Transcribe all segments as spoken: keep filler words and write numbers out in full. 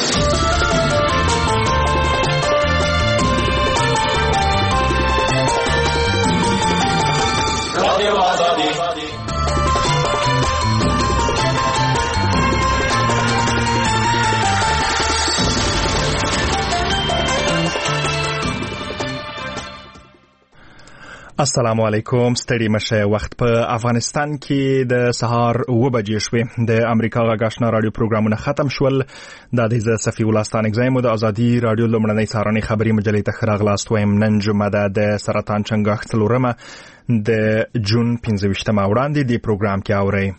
السلام علیکم. ستړي مشه. وخت په افغانستان کې د سهار اوه بجې شوې. د امریکا غږ آشنا رادیو پروګرامونه ختم شول. دا د ز صفی الله ستانګزایم د ازادي رادیو لمړنۍ سهارنۍ خبري مجلې ته خراغلاست وایم. نن جمعه ده د سرطان چنګښت څلورمه د جون پنځه ویشتمه. وړاندې د پروګرام کې اورئ.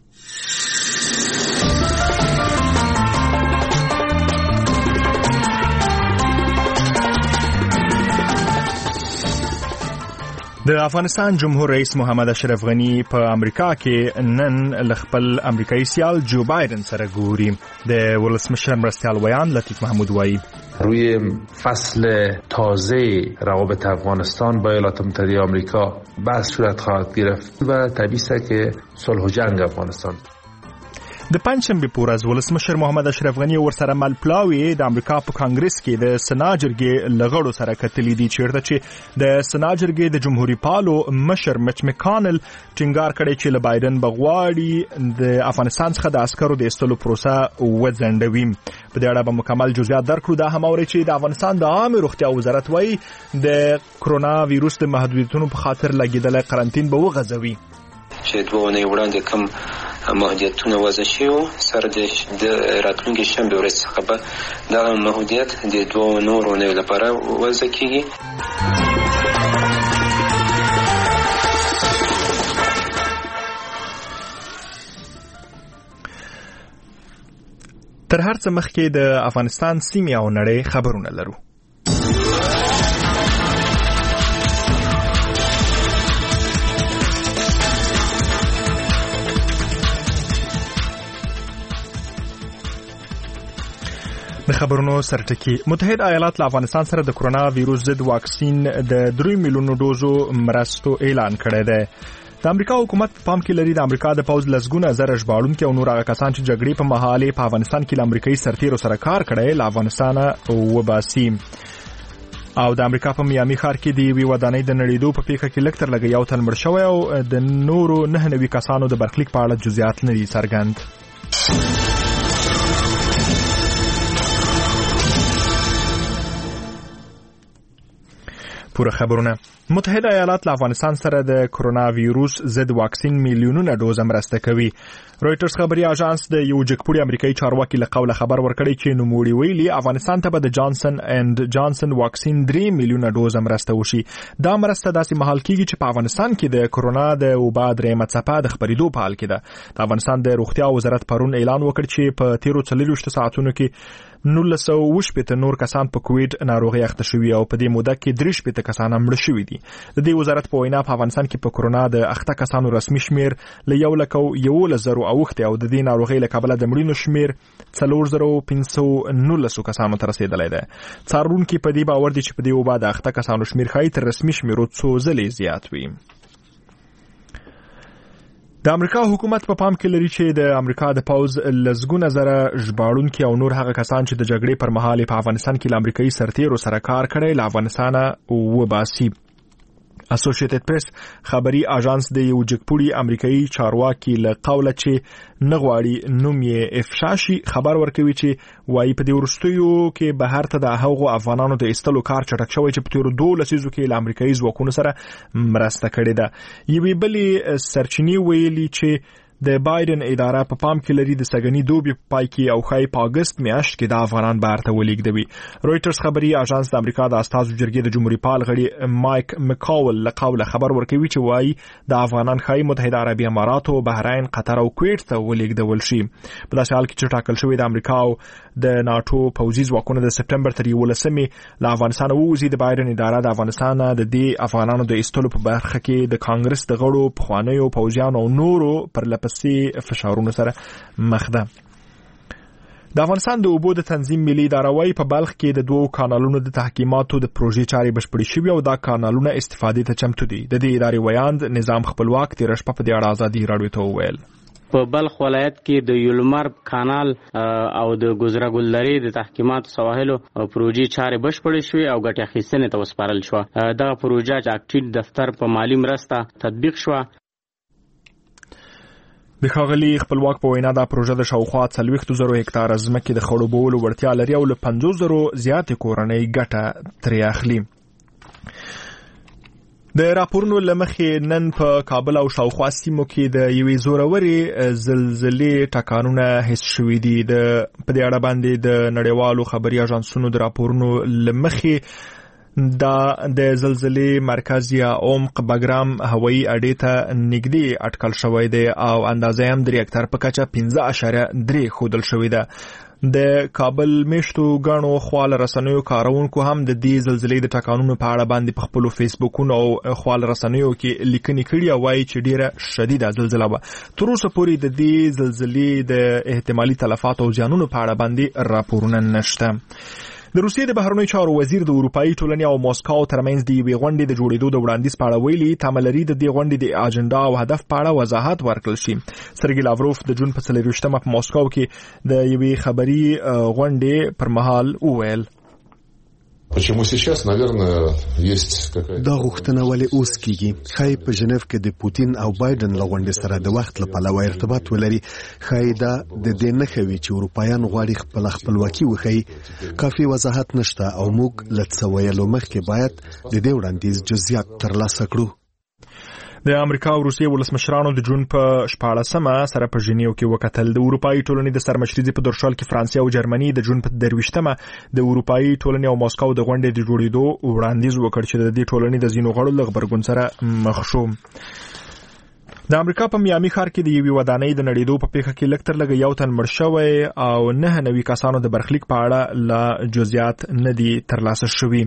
د افغانستان جمهور رئیس محمد اشرف غنی په امریکا کې نن خپل امریکایي سیال جو بایدن سره ګوري. د ولسمشر مرستیال ویان لطیف محمود وایي روی فصل تازه روابط افغانستان با ایالات متحده آمریکا بحث صورت خواهد گرفت و طبیعی است که صلح و جنگ افغانستان. د پنځشنبه په ورځ ولسمشر محمد اشرف غنی ورسره مل پلاوی د امریکا په کانګرس کې د سنا جرګې لغړو سره کتلې دي چیرته چې د سنا جرګې د جمهوریت پالو مشر مچ مکانل ټینګار کړی چې ل بایدن بغواړي د افغانستان څخه د عسکرو د ایستلو پروسه وځنډوي. په دې اړه به مکمل جزئیات درکړو. دا هم اوري چې د افغانستان د عامه روغتیا وزارت وایي د کرونا وایروس د محدودیتونو په خاطر لګیدل قرنټین به وغځوي. چې دوه نه وړاندې کوم محدودیتونه وضع شوي سره د راتلونکي شنبه ورځ څخه به دا محدودیت د دوه نورو نه لپاره وضع کیږي. تر هر څه مخکې د افغانستان سیمې او نړۍ خبرونه لرو. د خبرونو سرټکی. متحده ایالات له افغانستان سره د کرونا وایروس ضد واکسین د درې میلیونو ډوزو مرستو اعلان کړی دی. د امریکا حکومت پام کې لري د امریکا د پوز لسګونه زره ژباړونکي او نور هغه کسان چې جګړې په مهال په افغانستان کې له امریکایي سرتیرو سره کار کړی له افغانستانه وباسي. او د امریکا په میامي ښار کې د یوې ودانۍ د نړېدو په پیښه کې لږ تر لږه یو تن مړ شوی او د نورو نه نوي کسانو د برخلیک په اړه جزئیات نه دي څرګند. پوره خبرونه. متحده ایالات له افغانستان سره د کرونا وایروس ضد واکسین میلیونونه ډوز مرسته کوي. رويټرز خبري اژانس د یو جګپوړي امریکایي چارواکي له قوله خبر ورکړی چې نوموړي ویلي افغانستان ته به د جانسن اند جانسن واکسین درې میلیونه ډوز مرسته وشي. دا مرسته داسې مهال کیږي چې په افغانستان کې د کرونا د وبا درېمه څپه د خبرېدو په حال کې ده. د افغانستان د روغتیا وزارت پرون اعلان وکړ چې په تیرو څلوېښتو ساعتونو کې نولس سوه اووه شپېته نور کسان په کووډ ناروغي اخته شوي او په دې موده کې درې شپېته کسان مړه شوي دي. د دې وزارت په وینا په افغانستان کې په کرونا د اخته کسانو رسمي شمیر له یو لک او یولس زرو اوښتې او د دې ناروغۍ له کبله د مړینو شمیر څلور زره پنځه سوه نولس کسانو ته رسیدلی دی. څارونکي په دې باور دي چې په دې وبا د اخته کسانو شمیر ښایي تر رسمي شمیرو څو ځلې زیات وي. د امریکا حکومت په پام کې لري چې د امریکا د پوز لسګونه زره ژباړونکي او نور هغه کسان چې د جګړې پر مهال په افغانستان کې له امریکایي سرتیرو سره کار کړی له افغانستانه وباسي. اسوسییټډ پریس خبري اژانس د یو جګپوړي امریکایي چارواکي له قوله چې نه غواړي نوم یې افشا شي خبر ورکوي چې وايي په دې وروستیو کې بهر ته د هغو افغانانو د ایستلو کار چټک شوی چې په تیرو دوه لسیزو کې له امریکایي ځواکونو سره مرسته کړې ده. یوې بلې سرچینې ویلي چې د بایدن اداره په پام کې لري د سګنی دوبي پای کې او خای په اگست میاشت کې د افغانان بهر ته ولیږدوي. رويټرز خبري اژانس د امریکا د استازو جرګې د جمهوریت پال غړي مایک مکاول له قوله خبر ورکوي چې وايي د افغانان خای متحده عربي امارات او بحرین قطر او کویت ته ولیږدول شي. په داسې حال کې چې ټاکل شوی د امریکا او د ناتو پوځي ځواکونو د سپټمبر تر یولسمې له افغانستان ووځي. د بایدن اداره د افغانستان د دې افغانانو د ایستلو په برخه کې د کانګرس د غړو پخوانیو پوځیانو او نورو پر لپسې فشارونو سره مخ ده. د افغانستان د اوبو د تنظیم ملي اداره وايي په بلخ کې د دوو کانالونو د تحقیقاتو د پروژې چارې بشپړې شوې او دا کانالونه استفادې ته چمتو دي. د دې ادارې ویاند نظام خپلواک تیر شپه په دې اړه ازادي راډیو ته وویل. په بلخ ولایت کې د یولمرب کانال او د ګذره ګلدرې د تحکیمات سواحلو پروژې چارې بشپړې شوې او ګټه اخیستنې ته وسپارل شو. دغه پروژه چې اکټیډ دفتر په مالی مرسته تطبیق شو. د ښاغلي خپلواک په وینا دا پروژه د شاوخوا څلوېښتو زرو هکتاره ځمکې د خړوبولو وړتیا لري او له پنځوس زرو زیاتې کورنۍ ګټه ترې اخلي. د راپورونو له مخې نن په کابل او شاوخوا سیمو کې د یوې زورورې زلزلې ټکانونه حس شوي دي. د په دې اړه باندې د نړیوالو خبري اژانسونو د راپورونو له مخې دا د زلزلې مرکز یا عمق بګرام هوایي اډې ته نږدې اټکل شوی دی او اندازه هم د ریاکټر په کچه پنځه اعشاریه درې ښودل شوې ده. د کابل میشتو غاڼو خواله رسنیو کارونکو هم د دې زلزلې د ټکانونو په اړه باندې په خپلو فیسبوکونو او خواله رسنیو کې لیکنې کړي او وایي چې ډیره شدیده زلزله وه. تر اوسه پورې د دې زلزلې د احتمالي تلفاتو او زیانونو په اړه باندې راپورونه نشته. د روسیې د بهرنیو چارو وزیر د اروپایي ټولنې او ماسکو ترمنځ د یوې غونډې د جوړېدو د وړاندیز په اړه ویلي تمه لري د دې غونډې د اجنډا او هدف په اړه وضاحت ورکړل شي. سرګي لاوروف د جون په څلرویشتمه په ماسکو کې د یوې خبري غونډې پر مهال وویل Почему сейчас, наверное, есть какая-то... دا غوښتنه ولې اوس کیږي؟ خای په ژنیف کې د پوتین او بایدن لغونډې سره د وخت لپاره ارتباط ولري. خای دا د دې نه خوي چې اروپایان غواړي خپل خپلواکي وخی. کافي وضاحت نشته او موږ لڅ ویلو مخکې باید د دې وړاندیز جزئیات ترلاسه کړو. د امریکا او روسیې ولسمشرانو د جون په شپاړسمه سره په ژنیو کې وکتل. د اروپایي ټولنې د سرمشري په درشل کې فرانسې او جرمني د جون په درویشتمه د اروپایي ټولنې او ماسکو د غونډې د جوړېدو وړاندیز وکړ چې د دې ټولنې د ځینو غړو له غبرګون سره مخ شو. د امریکا په میامي ښار کې د یوې ودانۍ د نړېدو په پیښه کې لږ تر لږه یو تن مړ شوی او نه نوي کسانو د برخلیک په اړه لا جزئیات نه دي ترلاسه شوي.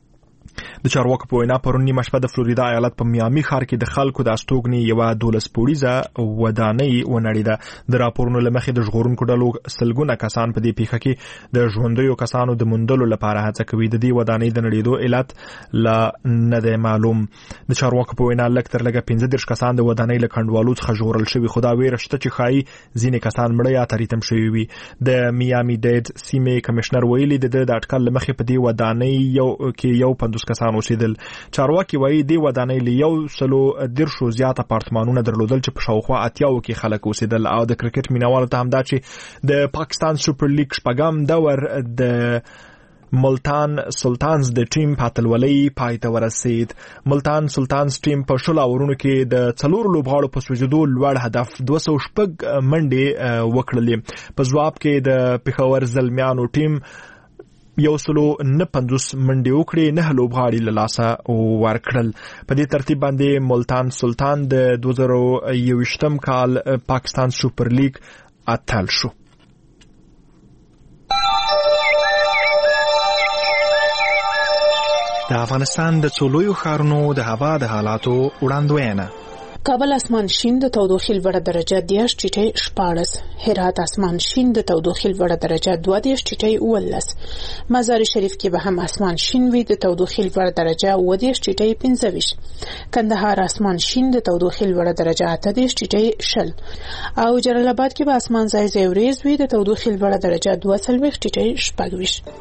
د چارواکو په وینا پرون نیمه شپه د فلوریدا ایالت په میامي ښار کې د خلکو د استوګنې یوه دولس پوړیزه ودانۍ ونړېده. د راپورونو له مخې د ژغورونکو ډلو سلګونه کسان په دې پیښه کې د ژوندیو کسانو د موندلو لپاره هڅه کوي. د دې ودانۍ د نړېدو علت لا نه دی معلوم. د چارواکو په وینا لږ تر لږه پنځه دېرش کسان د ودانۍ له کنډوالو څخه ژغورل شوي، خو دا ویره شته چې ښایي ځینې کسان مړه یا تریتم شوي وي. د میامي ډیډ سیمې کمشنر ویلي د د اټکل له مخې په دې ودانۍ یو کې یو پنځوس کسان اوسېدل. چارواکي وایي دې ودانۍ له یو سلو دیرشو زیات اپارتمانونه درلودل چې په شاوخوا اتیاو کې خلک اوسېدل. او د کرکټ مینوالو ته هم دا چې د پاکستان سوپر لیګ شپږم دور د ملتان سلطانز د ټیم په اتلولۍ پای ته ورسید. ملتان سلطانز ټیم په شل اورونو کې د څلور لوبغاړو په سوځېدو لوړ هدف دوه سوه شپږ منډې وکړلې. په ځواب کې د پېښور زلمیانو ټیم یو سلو نه پنځوس منډې وکړې، نه لوبغاړي له لاسه ورکړل. په دې ترتیب باندې ملتان سلطان د دوه زره یوویشتم کال پاکستان سوپر لیګ اتل شو. د افغانستان د څو لویو ښارونو د هوا د حالاتو وړاندوینه. کابل اسمان شین د تودوخې لوړه درجه دیش ټیټه شپاړس، هرات اسمان شین د تودوخې لوړه درجه دوه دیش ټیټه اولس، مزار شریف کې به هم اسمان شین وي د تودوخې لوړه درجه اوه دیش ټیټه پنځه ویشت، کندهار اسمان شین د تودوخې لوړه درجه اته دیش ټیټه شل او جلال آباد کې به اسمان ځای ځای وریځ وي د تودوخې لوړه درجه دوه څلوېښت ټیټه شپږ ویشت.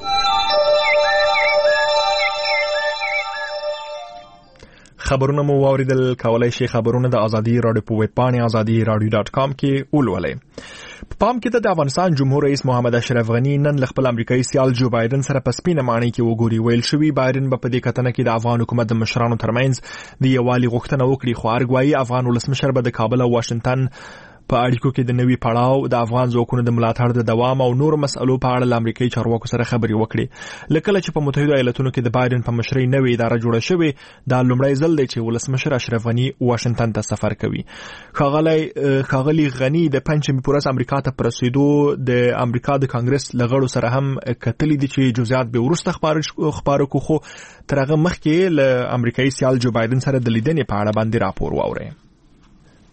خبرونه مو واوریدل. کولای شئ خبرونه د ازادي رادیو په ویب پاڼې ازادي رادیو ډاټ کام کې ولولئ. په پام کې د افغانستان جمهور رئیس محمد اشرف غنی نن له خپل امریکایي سیال جو بایدن سره په سپینه ماڼۍ کې وګوري. ویل شوی بایدن په دې کتنه کې د افغان حکومت د مشرانو ترمنځ د یووالي غوښتنه وکړي، خو ارګوایي افغان ولسمشر به د کابل او واشنگټن په اړیکو کې د نوي پړاو د افغان ځواکونو د ملاتړ د دوام او نور مسئلو په اړه له امریکایي چارواکو سره خبرې وکړي. لکه چې په متحده ایالاتونو کې د بایدن په مشرۍ نوې اداره جوړه شوې، دا لومړی ځل دی چې ولسمشر اشرف غنی واشنگټن ته سفر کوي. ښاغلی ښاغلی غنی د پنځمې په ورځ امریکا ته په رسېدو د امریکا د کانګرس له غړو سره هم کتلي دي چې جزئیات به وروسته خپاره کړو، خو تر هغه مخکې له امریکایي سیال جو بایدن سره د لیدنې په اړه باندې راپور واورئ.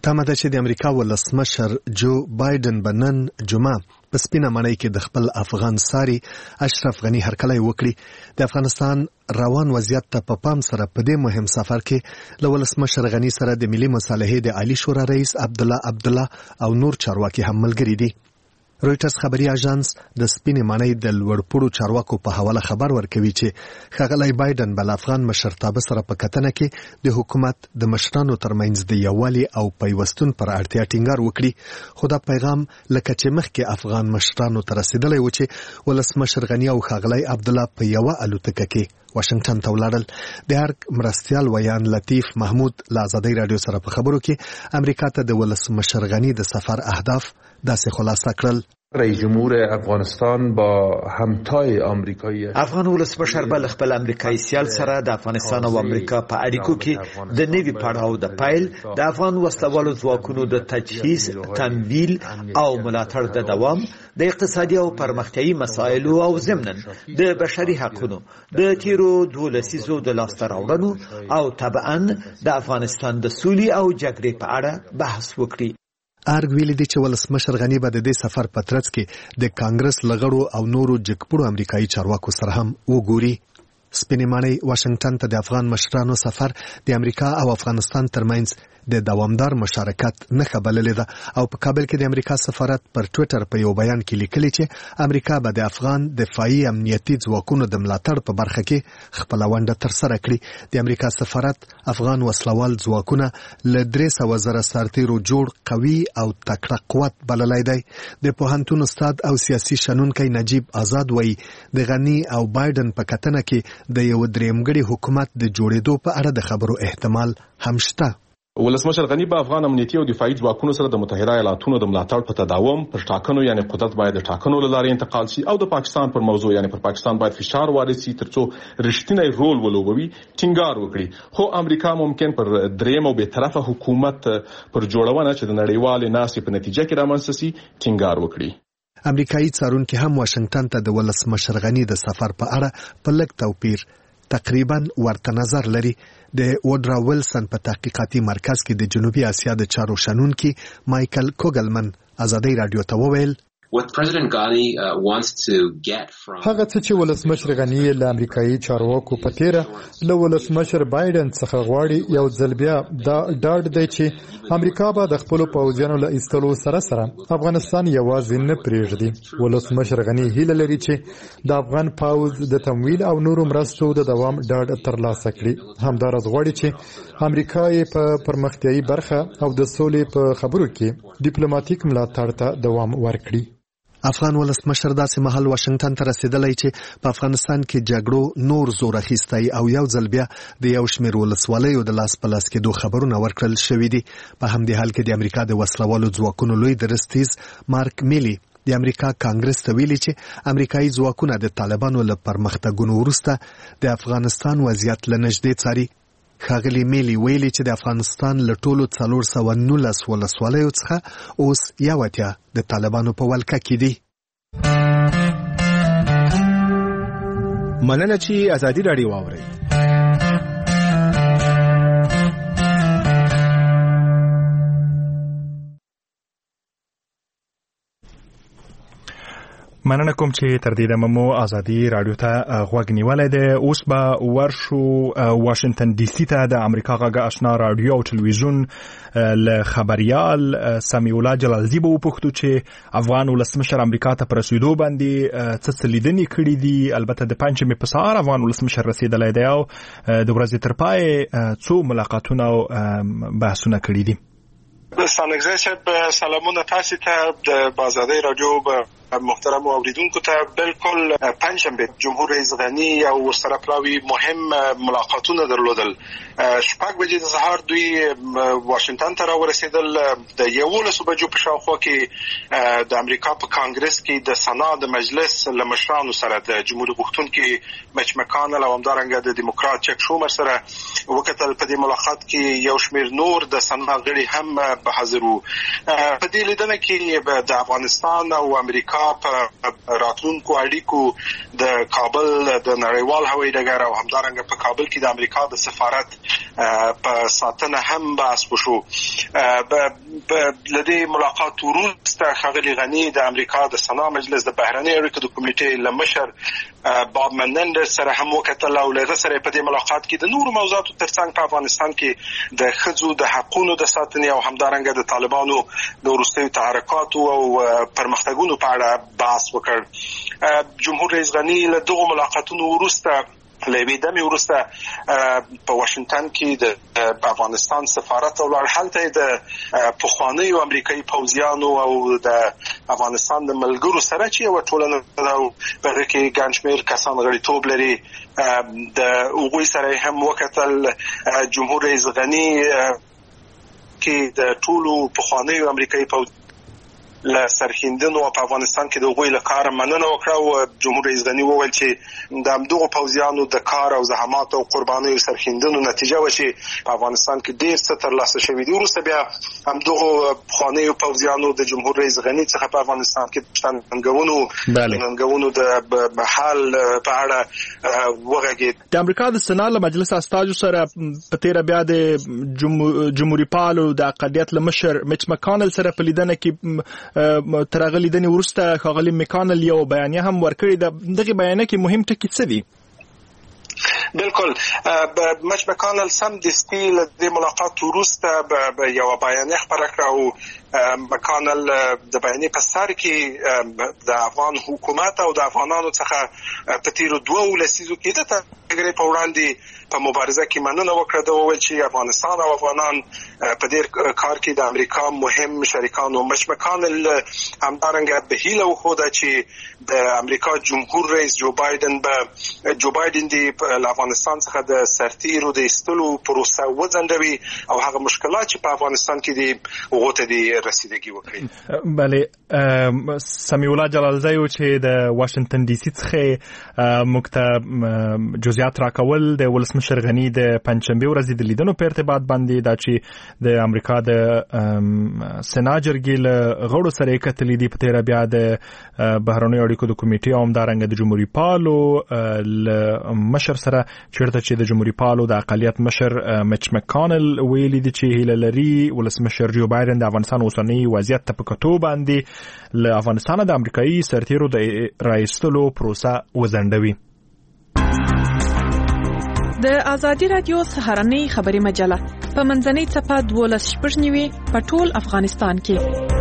تمه ده چې د امریکا ولسمشر جو بایدن به نن جمعه په سپینه ماڼۍ کې د خپل افغان ساري اشرف غني هرکلی وکړي. د افغانستان روان وضعیت ته په پام سره په دې مهم سفر کې له ولسمشر غني سره د ملي مصالحې د عالی شورا رئیس عبدالله عبدالله او نور چارواکي هم ملګري دي. رویټرز خبري اژانس د سپینې ماڼۍ د لوړپوړو چارواکو په حواله خبر ورکوي چې ښاغلی بایدن به له افغان مشرتابه سره په کتنه کې د حکومت د مشرانو ترمنځ د یووالي او پیوستون پر اړتیا ټینګار وکړي. خو دا پیغام لکه چې مخکې افغان مشرانو ته رسیدلی و چې ولسمشر غني او ښاغلی عبدالله په یوه الوتکه کې واشنگټن ته ولاړل. د ارګ مرستیال ویان لطیف محمود له ازادۍ راډیو سره په خبرو کې امریکا ته د ولسمشر غني د سفر اهداف داسې خلاصه کړل. رئیس جمهور افغانستان با همتای آمریکایی افغان ولسمشر بل خپل امریکایي سیال سره د افغانستان او امریکا په اړیکو کې د نوي پړاو د پایل د افغان وسلوالو ځواکونو د تجهیز، تمویل او ملاتړ د دوام، د اقتصادي او پرمختیايي مسایلو او ضمناً د بشري حقوقو د تیرو دوه لسیزو د لاسته راوړنو او طبعاً د افغانستان د سولې او جګړې په اړه بحث وکړي. ارګ ویلي دی چې ولسمشر غني به د دې سفر په ترڅ کې د کانګرس لغړو او نورو جګپړو امریکایي چارواکو سره هم وګوري. سپینې ماڼۍ واشنگټن ته د افغان مشرانو سفر د امریکا او افغانستان ترمنځ د دوامدار مشارکت نښه بللې ده او په کابل کې د امریکا سفارت پر ټویټر په یو بیان کې لیکلي چې امریکا به د افغان دفاعي امنیتي ځواکونو د ملاتړ په برخه کې خپله ونډه ترسره کړي. د امریکا سفارت افغان وسلوال ځواکونه له درې سوه زره سرتیرو جوړ قوي او تکړه قوت بللی دی. د پوهنتون استاد او سیاسي شنونکی نجیب آزاد وایي د غني او بایدن په کتنه کې د یو درېمګړي حکومت د جوړېدو په اړه د خبرو احتمال هم شته. ولسمشر غني به افغان امنیتي او دفاعي ځواکونو سره د متحده ایالاتونو د ملاتړ په تداوم پر ټاکنو یعنی قدرت باید د ټاکنو لاره انتقال شي او د پاکستان پر موضوع یعنی پر پاکستان باید فشار وارد شي ترڅو رښتینی رول ولوبوي ټینګار وکړي. خو امریکا ممکن پر دریم او به طرفه حکومت پر جوړونه چې د نړیوال ناسې په نتیجه کې رامنځته شي ټینګار وکړي. امریکایي څارونکي هم واشنگټن ته د ولسمشر غني د سفر په اړه په لږ توپیر تقریبا ورته نظر لري. د وډرا ویلسن په تحقیقاتي مرکز کې د جنوبي اسیا د چارو شنونکي مایکل کوګلمن ازادۍ راډیو ته وویل هغه څه چې ولسمشر غني له امریکایي چارواکو په تیره له ولسمشر بایدن څخه غواړي یو ځل بیا دا ډاډ دی چې امریکا به د خپلو پوځیانو له ایستلو سره سره افغانستان یوازې نه پرېږدي. ولسمشر غني هیله لري چې د افغان پوځ د تمویل او نورو مرستو د دوام ډاډ ترلاسه کړي. همداراز غواړي چې امریکا یې په پرمختیايي برخه او د سولې په خبرو کې ډیپلوماټیک ملاتړ ته دوام ورکړي. افغان ولسمشر داسې مهال واشنگټن ته رسیدلی چې په افغانستان کې جګړو نور زور اخیستی او یو ځل بیا د یو شمېر ولسوالیو د لاس په لاس کېدو خبرونه ورکړل شوي دي. په همدې حال کې د امریکا د وسلوالو ځواکونو لوی درستیز مارک میلی د امریکا کانګرس ته ویلي چې امریکایي ځواکونه د طالبانو له پرمختګونو وروسته د افغانستان وضعیت له نږدې څاري. ښاغلي میلی ویلي چې د افغانستان له ټولو څلور سوه نولس ولسوالیو څخه اوس یو اتیا د طالبانو په ولکه کې دي. مننه چې ازادي راډیو واورئ. مننه کوم چې تر دې دمه مو ازادي راډیو ته غوږ نیولی دی. اوس به ورشو واشنگټن ډي سي ته د امریکا غږ آشنا راډیو او ټلویزیون له خبریال سمیع الله جلالزي به وپوښتو چې افغان ولسمشر امریکا ته په رسېدو باندې څه څه لیدنې کړي دي. البته د پنجشنبې په سهار افغان ولسمشر رسېدلی دی او د ورځې تر پایه څو ملاقاتونه او بحثونه کړي دي. ستانکزی صاحب سلامونه تاسو ته د آزادۍ راډیو به محترم اوریدونکو ته بالکل پنجشنبه جمهور رئیس غنی او ورسره پلاوی مهم ملاقاتونه درلودل. شپږ بجې د سهار دوی واشنگټن ته راورسېدل. د یولسو بجو په شاوخوا کې د امریکا په کانګرس کې د سنا د مجلس له مشرانو سره د جمهوریت غوښتونکي مچ مکانل او همدارنګه د دیموکرات چک شومر سره وکتل. په دې ملاقات کې یو شمېر نور د سنا غړي هم به حاضر وو. په دې لیدنه کې د افغانستان او امریکا په راتلونکو اړیکو د کابل د نړیوال هوایي ډګر او همدارنګه په کابل کې د امریکا د سفارت په ساتنه هم بحث وشو. لدې ملاقات وروسته ښاغلي غني د امریکا د سنا مجلس د بهرنۍ اړیکو د کمیټې له مشر باب منندر سره هم وکتل او له سره په دې ملاقات کې د نورو موضوعاتو ترڅنګ په افغانستان کې د ښځو د حقوقو د ساتنې او همدارنګه د طالبانو د وروستیو تحرکاتو او پرمختګونو په اړه بحث وکړ. جمهور رئیس غني له دغو ملاقاتونو وروسته له یوې دمې وروسته په واشنگټن کې د افغانستان سفارت ولاړ. هلته د پخوانیو امریکایي پوځیانو او د افغانستان د ملګرو سره چې یوه ټولنه ده او په هغې کې ګڼ شمېر کسان غړیتوب لري د هغوی سره هم وکتل. جمهور رئیس غني کې د ټولو پخوانیو امریکایي پوځ له سرښندنو په افغانستان کې د هغوی له کاره مننه وکړه او جمهور رئیس غني وویل چې د همدغو پوځیانو د کار او زحماتو او قربانیو سرښندنو نتیجه وه چې په افغانستان کې ډېر څه ترلاسه شوي دي. وروسته بیا همدغو پخوانیو پوځیانو د جمهور رئیس غني څخه په افغانستان کې ننګونو ننګونو د حال په اړه وغږېد. د امریکا د سنا له مجلس استازو سره په تېره بیا د جمهوري پالو د اقلیت له مشر میچ مکانل سره په لیدنه کې تر هغه لیدنې وروسته ښاغلي مکانل یو بیانیه هم ورکړې ده. دغې بیانیه کې مهم ټکي څه دي؟ بالکل مچ مکانل سم دستي له دې ملاقات وروسته یو بیانیه خپره کړه او مکانل د بیانیې په سر کې د افغان حکومت او د افغانانو څخه په تیرو دوو لسیزو کې د تګرې په وړاندې په مبارزه کې مننه وکړه. د وویل چې افغانستان او افغانان په دې کار کې د امریکا مهم شریکان او مچ مکانل همدارنګه به هیله وښوده چې د امریکا جمهور رئیس جو بایدن به جو بایدن د افغانستان څخه د سرتیرو د ایستلو پروسه وځنډوي او هغه مشکلات چې په افغانستان کې دي هغو ته د رسیدګي وکړي. بله سمیع الله جلالزی چې د واشنگټن ډي سي څخه موږ ته جزئیات راکول د ولسمشر غني د پنجشنبې ورځې د لیدنو په ارتباط باندې دا چې د امریکا د سنا جرګې له غړو سره یې کتلي دي. په تېره بیا د بهرنیو اړیکو د کمیټې او همدارنګه د جمهوري پالو له مشر سره چېرته چې د جمهوري پالو د اقلیت مشر میچ مکانل ویلي دي چې هیله لري ولسمشر جو بایدن د افغانستان اوسنی وضعیت ته په کتو باندې له افغانستانه د امریکایي سرتیرو د رایستلو پروسه وځنډوي. د ازادي رادیو سهارنۍ خبري مجله په منځنۍ صفحه دولس شپږ نیوي په ټول افغانستان کې.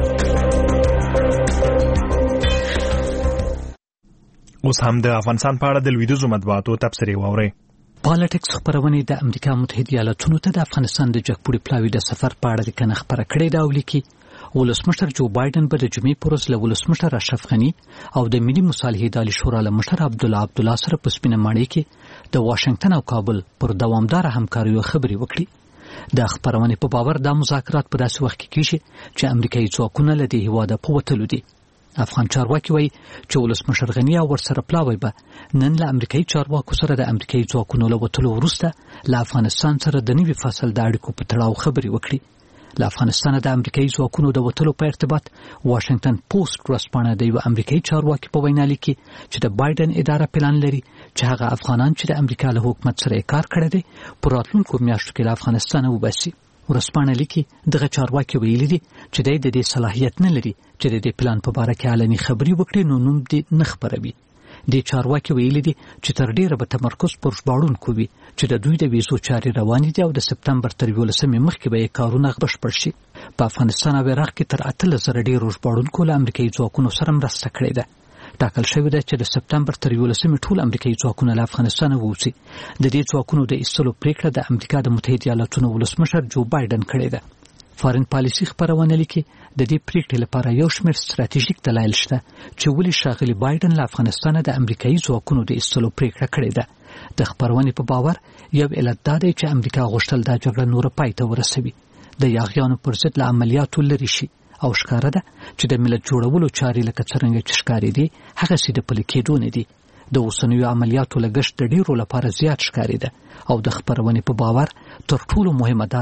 اوس هم د افغانستان په اړه د لویدیځو مطبوعاتو تبصرې واورئ. پالیټکس خبرونه د امریکا متحده ایالاتونو ته د افغانستان د جګپوړي پلاوي د سفر په اړه لیکنه خپره کړې ده او لیکي ولسمشر جو بایدن به د جمعې پر ورځ له ولسمشر اشرف غني او د ملي مصالحې اداري شورا له مشر عبدالله عبدالله سره په سپینه ماڼۍ کې د واشنگټن او کابل پر دوامداره همکاریو خبرې وکړي. د خبرونې په باور دا مذاکرات په داسې وخت کې کیږي چې امریکایي ځواکونه له دې هیواده په وتلو دي. افغان چارواکي وایي چې ولسمشر غني او ورسره پلاوی به نن له امریکایي چارواکو سره د امریکایي ځواکونو له وتلو وروسته له افغانستان سره د نوي فصل د اړیکو په تړاو خبرې وکړي. له افغانستان د امریکایي ځواکونو د وتلو په ارتباط واشنگټن پوسټ ورځپاڼه د یو امریکایي چارواکي په وینا لیکي چې د بایدن اداره پلان لري چې هغه افغانان چې د امریکا له حکومت سره کار کړی دی په راتلونکو میاشتو کې له افغانستان وباسي. ورځپاڼه لیکي دغه چارواکي ویلي دي چې د دې صلاحیت نه لري چې د دې پلان په اړه کې علني خبري وکړي نو نوم دې نه خبروي. د چارواکي ویلي دي چې تر ډیره به تمرکز پر ژباړونکو وي چې د دوی د ویزو چارې روانې دي او د سپتمبر تر یولسمې مخکې به یې کارونه بشپړ شي. په افغانستان او عراق کې تر اتلس زره ډیرو ژباړونکو له امریکایي ځواکونو سره مرسته کړې ده. ټاکل شوې ده چې د سپتمبر تر یولسمې ټول امریکایي ځواکونه له افغانستان ووځي. د دې ځواکونو د ایستلو پریکړه د امریکا د متحده ایالاتونو ولسمشر جو بایدن کړې ده. فارن پالیسي خبرونه لیکي د دې پریکړې لپاره یو شمېر ستراتیژیک دلایل شته چې ولې ښاغلي بایدن له افغانستانه د امریکایي ځواکونو د ایستلو پریکړه کړې ده. د خبرونې په باور یو علت دا دی چې امریکا غوښتل دا جګړه نوره پای ته ورسوي، د یاغیانو پر ضد له عملیاتو لرې شي او ښکاره ده چې د ملت جوړولو چارې لکه څرنګه چې ښکارېدې هغسې د پلي کېدو نه دي. د اوسنیو عملیاتو لګښت د ډیرو لپاره زیات ښکارېده او د خبرونې په باور تر ټولو مهمه دا ده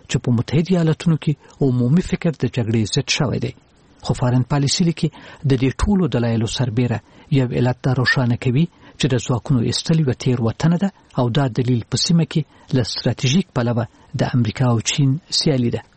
چې په متحده ایالاتونو کې عمومي فکر د جګړې ضد شوی دی. خو فارن پالیسي لیکي د دې ټولو دلایلو سربیره یو علت دا روښانه کوي چې د ځواکونو ایستل یوه تېروتنه ده او دا دلیل په سیمه کې له ستراتیژیک پلوه د امریکا او چین سیالي ده.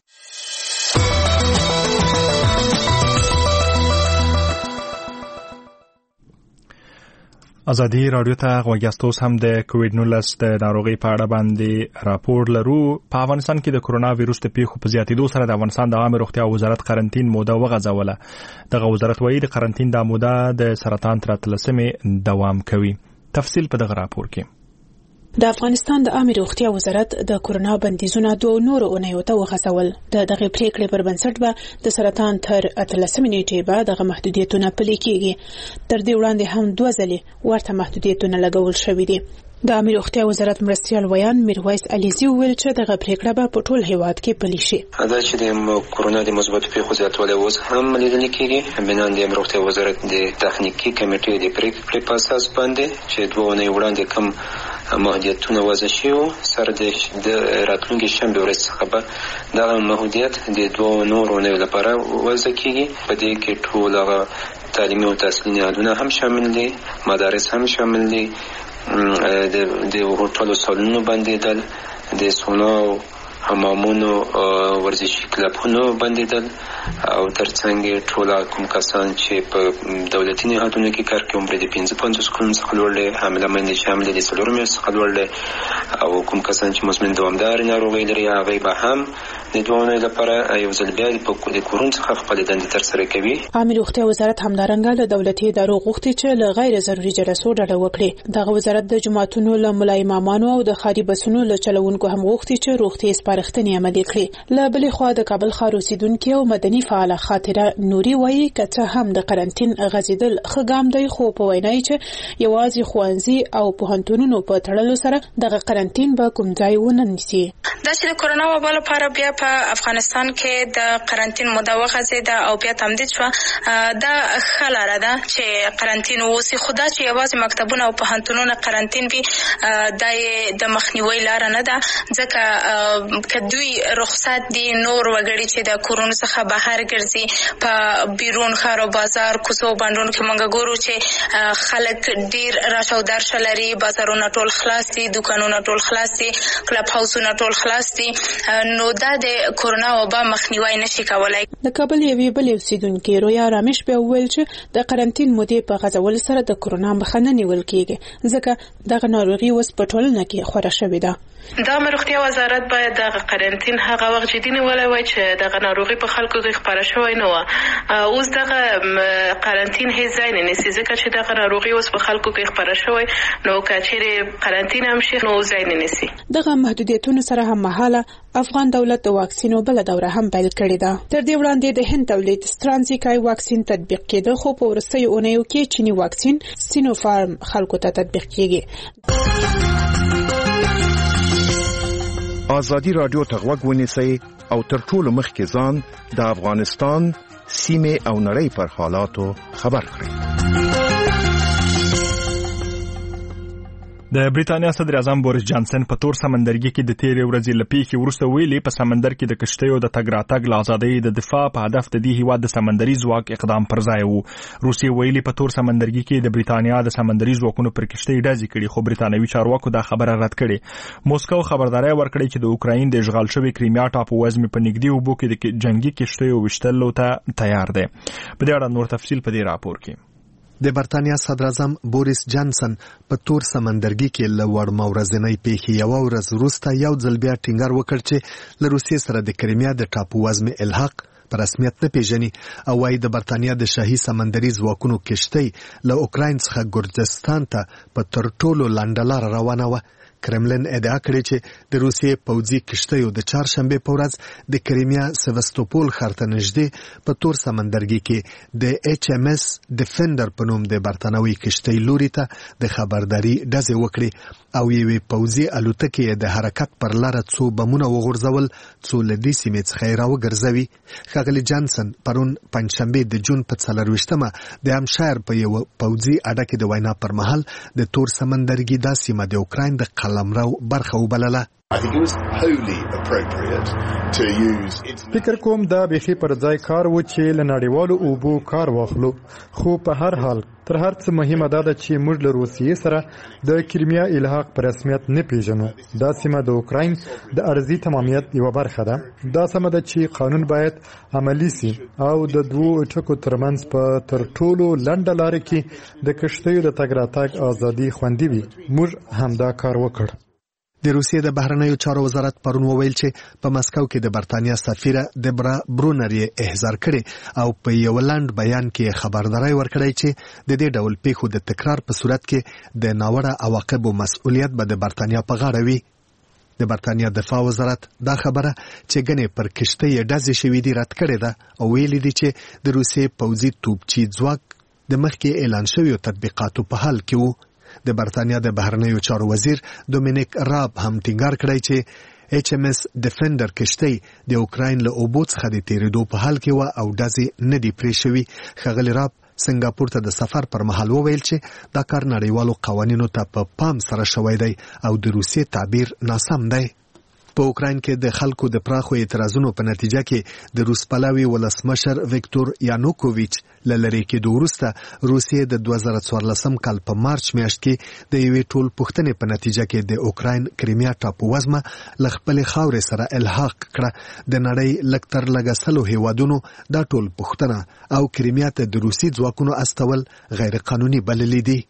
ازادي رادیو ته غوږ یاست. هم د کووډ نولس د ناروغۍ په اړه باندې راپور لرو. په افغانستان کې د کرونا وایروس د پیښو په زیاتېدو سره د افغانستان د عامه روغتیا وزارت قرنټین موده وغځوله. دغه وزارت وایي د قرنټین د موده د سرطان تر اتلسمې دوام کوي. تفصیل په دغه راپور کې. د افغانستان د عامه روغتیا وزارت د کرونا بندیزونه دوه نور اونیو ته وغځول. د دغه پریکړې پر بنسټ به د سرطان تر اتلسمې نیټې به دغه محدودیتونه پلي کیږي. تر دې وړاندې هم دوه ځلې ورته محدودیتونه لګول شوي دي. د عامه روغتیا وزارت مرستیال ویان میرویس علیزي وویل چې دغه پریکړه به په ټول هیواد کې پلي شي. دا چې د کرونا د مثبت پیښو زیاتوالی اوس هم لیدل کېږي. بنان د عامه روغتیا وزارت د تخنیکی کمیټې د پریکړې په اساس باندې چې دوه اونۍ وړاندې کوم محدودیتونه وضع شوي سره د راتلونکي شنبه ورځ څخه به دغه محدودیت د دوه نورو اونیو لپاره وضع کېږي. په دې کې ټول هغه تعلیمي او تحصیلي نهادونه هم شامل دي، مدارس هم شامل دي، د د هوټلو سالونونو بندیدل، د سونا او حمامونو ورزشي کلبونو بندیدل، او ترڅنګ ټول کوم کسان چې په دولتي نهادونو کې کار کوي عمر د پنځه پنځوس کلونو څخه لوړ دی، حامله مېرمنې چې حاملې دي څلور میاشتې څخه لوړ دی، او کوم کسان چې مزمن دوامدارې ناروغۍ لري هغوی به هم د دوه اونیو لپاره یو ځل بیا د کورون څخه خپلې دندې ترسره کوي. عامه روغتیا وزارت همدارنګه له دولتي ادارو غوښتي چې له غیر ضروري جلسو ډډه وکړي. دغه وزارت د جماعتونو له ملا امامانو او د ښاري بسونو له چلوونکو هم غوښتي چې روغتي سپارښتنې عملي کړي. له بلې خوا د کابل ښار اوسیدونکي او مدني فعاله خاطره نوري وایي که څه هم د قرنټین غځېدل ښه ګام دی، خو په وینا یې چې یوازې ښوونځي او پوهنتونونو په تړلو سره دغه قرنټین به کوم ځای ونه نیسي. دا چې د کرونا وبا لپاره بیا په افغانستان کې د قرنټین موده وغځېده او بیا تمدید شوه، دا ښه لاره ده چې قرنټین ووسي. خو دا چې یوازې مکتبونه او پوهنتونونه قرنټین وي دا یې د مخنیوي لاره نه ده، ځکه که دوی رخصت دي نور وګړي چې د کورونو څخه بهر ګرځي په بیرون ښار او بازار کوڅو او بانډونو کې موږ ګورو چې خلک ډیر راشه او درشه لري، بازارونه ټول خلاص دي، دوکانونه ټول خلاص دي، کلب هاوسونه ټول خلاص دي، نو دا د کرونا وبا مخنیوي نشي کولای. د کابل یوې بلې اوسیدونکي رویا رامش بیا وویل چې د قرنټین مودې په غځولو سره د کرونا مخه نه نیول کېږي، ځکه دغه ناروغي اوس په ټولنه کې خوره شوې ده. د عامه روغتیا وزارت باید دغه قرنټین هغه وخت جدي نیولی وای چې دغه ناروغي په خلکو کې خپره شوی نه وه. اوس دغه قرنټین هیڅ ځای نه نیسي، ځکه چې دغه ناروغي اوس په خلکو کې خپره شوی، نو که چیرې قرنټین هم شي نو ځای نه نیسي. دغه محدودیتونو سره هم مهاله افغان دولت د واکسینو بله دوره هم پیل کړې ده. تر دې وړاندې د هند تولید سترانزیکای واکسین تطبیق کېده، خو په وروستیو اونیو کې چینی واکسین سینوفارم خلکو ته تطبیق کېږي. ازادي رادیو ته غوږ ونیسئ او تر ټولو مخکې ځان د افغانستان سیمه او نړۍ پر حالاتو خبر کړئ. د بریتانیا صدر اعظم بوریس جانسن په تور سمندرګي کې د تیرې ورځې له پیښې وروسته ویلي په سمندر کې د کشتیو د تګ راتګ له ازادۍ د دفاع په هدف د دې هیواد د سمندري ځواک اقدام پر ځای وو. روسیې ویلي په تور سمندرګي کې د بریتانیا د سمندري ځواکونو پر کشتۍ ډزې کړي، خو بریتانوي چارواکو دا خبره رد کړې. موسکو خبرداري ورکړې چې د اوکراین د اشغال شوی کریمیا ټاپو وزمې په نږدې اوبو کې د جنگي کشتیو وشتلو ته تیار دی. په دې اړه نور تفصیل په دې راپور کې. د برتانیا صدر اعظم بوریس جانسن په تور سمندرګي کې له وړمه ورځنۍ پیښې یوه ورځ وروسته یو ځل بیا ټینګار وکړ چې له روسیې سره د کریمیا د ټاپو وزمې الحاق په رسمیت نه پیژني، او وايي د برتانیا د شاهي سمندري ځواکونو کشتۍ له اوکراین څخه ګرجستان ته په تر ټولو لنډه لاره روانه وه. کرملن ادعا کړې چې د روسیې پوځي کشتیو د چهارشنبې په ورځ د کریمیا سیواستوپول ښار ته نږدې په تور سمندرګي کې د ایچ ام اس ډیفندر په نوم د برتانوي کشتۍ لوري ته د خبرداري ډزې وکړې، او یوې پوځي الوتکې د حرکت پر لاره څو بمونه وغورځول څو له دې سیمې څخه یې راوګرځوي. ښاغلي جانسن پرون پنجشنبې د جون په څلرویشتمه د همشایر په یوه پوځي اډه کې د وینا پر مهال د تور سمندرګي دا سیمه د اوکراین د قلمرو برخه وبلله. فکر کوم دا بيخي پر ځای کار و چې له نړیوالو اوبو کار واخلو، خو په هر حال تر هر څه مهمه دا ده چې موږ له روسیې سره د کریمیا الحاق په رسمیت نه پیژنو. دا سیمه د اوکراین د ارضي تمامیت یوه برخه ده. دا سمه ده چې قانون باید عملی سي او د دوو ټکو ترمنځ په تر ټولو لنډه لاره کې د کشتیو د تګ راتګ ازادي خوندي وي. موږ همدا کار وکړ. د روسیې د بهرنیو چارو وزارت پرون وویل چې په مسکو کې د برتانیا سفیره دبرا برونر یې احضار کړي او په یو لاند بیان کې خبرداري ورکړی چې د دې ډول پیښو د تکرار په صورت کې د ناوړه عواقبو مسؤلیت به د برتانیا په غاړه وي. د برتانیا دفاع وزارت دا خبره چې ګنې پر کشتۍ ډزې شوې دي رد کړې ده او ویلي دي چې د روسیې پوځي توپچي ځواک د مخکې اعلان شویو تطبیقاتو په حال کې وو. د برتانیا د بهرنیو چارو وزیر دومینیک راب هم ټینګار کړی چې ایچ ام اس ډیفندر کشتۍ د اوکراین له اوبو څخه د تیریدو په حال کې و او ډزې نه دي پرې شوي. ښاغلي راب سنگاپور ته د سفر پر مهال وویل چې دا کار نړیوالو قوانینو ته په پام سره شوی دی او د روسیې تعبیر ناسم دی. په اوکراین کې د خلکو د پراخو اعتراضونو په نتیجه کې د روس پلاوي ولسمشر ویکتور یانوکوویچ له لرې کېدو وروسته روسیې د دوه زره څوارلسم کال په مارچ میاشت کې د یوې ټول پوښتنې په نتیجه کې د اوکراین کریمیا ټاپو وزمه له خپلې خاورې سره الحاق کړه. د نړۍ لږ تر لږه سلو هیوادونو دا ټول پوښتنه او کریمیا ته د روسي ځواکونو استول غیر قانوني بللي دي.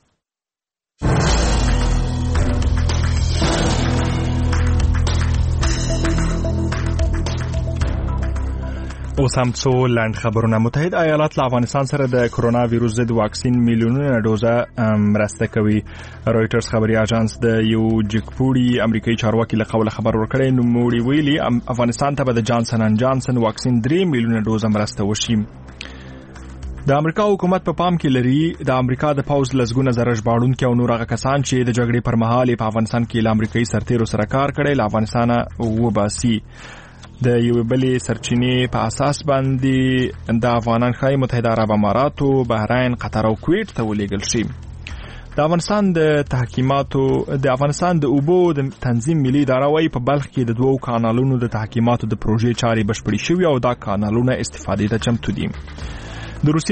اوس هم څو لاند خبرونه. متحد ایالات له افغانستان سره د کرونا ویروس ضد واکسین میلیونونه ډوزه مرسته کوي. رويټرز خبري اژانس د یو جګپوړي امریکایي چارواکي له قوله خبر ورکړی. نو موړي ویلي افغانستان ته به د جانسن ان جانسن واکسین درې میلیونه ډوزه مرسته وشي. د امریکا حکومت په پا پام کې لري د امریکا د پوز لزګونه زره ژباړونکي او نور هغه کسان چې د جګړې پر مهال په افغانستان کې له امریکایي سرتیرو سره کار کړی له افغانستانه وباسي. د یو بلې سرچینې په اساس باندې د افغانان ښایي متحده عرب اماراتو، بحرین، قطر او کویت ته ولېږل شي. د افغانستان د تحکیماتو د افغانستان د اوبو د تنظیم ملي اداره وايي په بلخ کې د دوو کانالونو د تحکیماتو د پروژې چارې بشپړې شوې او دا کانالونه استفادې ته چمتو دي. د روسیې